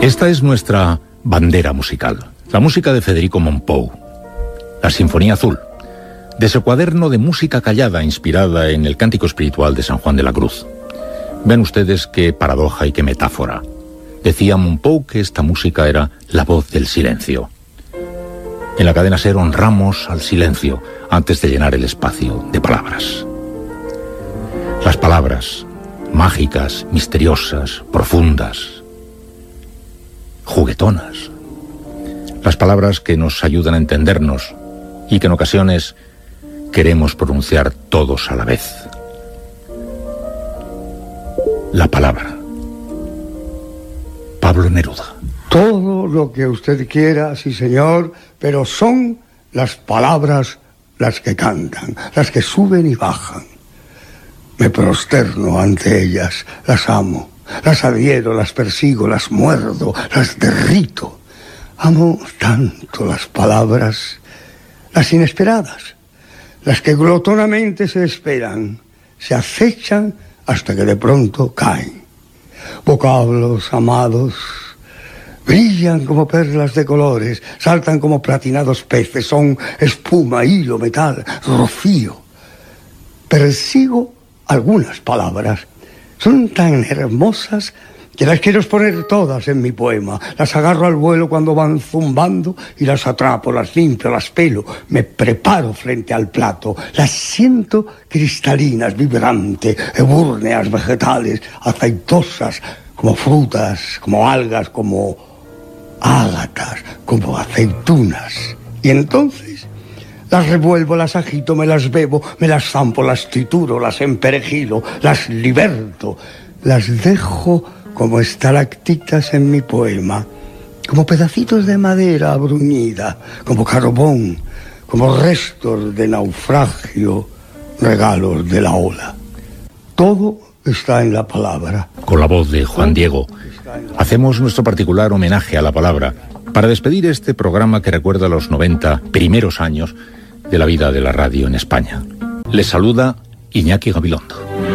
Esta es nuestra bandera musical, la música de Federico Mompou, la Sinfonía Azul, de ese cuaderno de música callada inspirada en el cántico espiritual de San Juan de la Cruz. Ven ustedes qué paradoja y qué metáfora. Decía Mompou que esta música era la voz del silencio. En la cadena SER honramos al silencio antes de llenar el espacio de palabras. Las palabras, mágicas, misteriosas, profundas, juguetonas. Las palabras que nos ayudan a entendernos y que en ocasiones queremos pronunciar todos a la vez. La palabra. Pablo Neruda. Todo lo que usted quiera, sí señor, pero son las palabras las que cantan, las que suben y bajan. Me prosterno ante ellas, las amo, las adhiero, las persigo, las muerdo, las derrito. Amo tanto las palabras, las inesperadas, las que glotonamente se esperan, se acechan hasta que de pronto caen. Vocablos amados, brillan como perlas de colores, saltan como platinados peces, son espuma, hilo, metal, rocío. Persigo algunas palabras, son tan hermosas que las quiero exponer todas en mi poema. Las agarro al vuelo cuando van zumbando y las atrapo, las limpio, las pelo, me preparo frente al plato, las siento cristalinas, vibrantes, ebúrneas, vegetales, aceitosas, como frutas, como algas, como ágatas, como aceitunas. Y entonces las revuelvo, las agito, me las bebo, me las zampo, las trituro, las emperejilo, las liberto, las dejo como estalactitas en mi poema, como pedacitos de madera bruñida, como carbón, como restos de naufragio, regalos de la ola. Todo está en la palabra. Con la voz de Juan Diego, hacemos nuestro particular homenaje a la palabra para despedir este programa que recuerda los 90 primeros años de la vida de la radio en España. Les saluda Iñaki Gabilondo.